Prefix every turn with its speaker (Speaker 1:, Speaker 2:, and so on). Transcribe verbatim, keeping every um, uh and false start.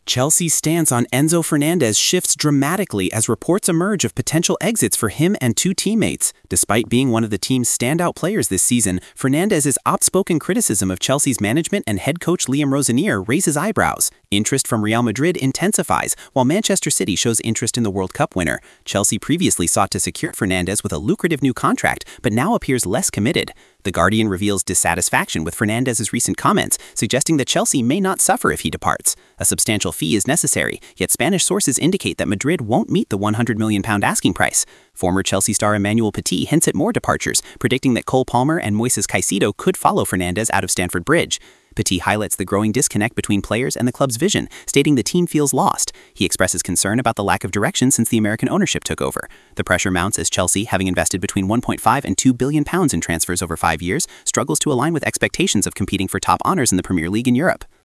Speaker 1: Chelsea's stance on Enzo Fernandez shifts dramatically as reports emerge of potential exits for him and two teammates. Despite being one of the team's standout players this season, Fernandez's outspoken criticism of Chelsea's management and head coach Liam Rosenior raises eyebrows. Interest from Real Madrid intensifies, while Manchester City shows interest in the World Cup winner. Chelsea previously sought to secure Fernandez with a lucrative new contract, but now appears less committed. The Guardian reveals dissatisfaction with Fernandez's recent comments, suggesting that Chelsea may not suffer if he departs. A substantial fee is necessary, yet Spanish sources indicate that Madrid won't meet the one hundred million pound asking price. Former Chelsea star Emmanuel Petit hints at more departures, predicting that Cole Palmer and Moises Caicedo could follow Fernandez out of Stamford Bridge. Petit highlights the growing disconnect between players and the club's vision, stating the team feels lost. He expresses concern about the lack of direction since the American ownership took over. The pressure mounts as Chelsea, having invested between one point five and two billion pounds in transfers over five years, struggles to align with expectations of competing for top honors in the Premier League in Europe.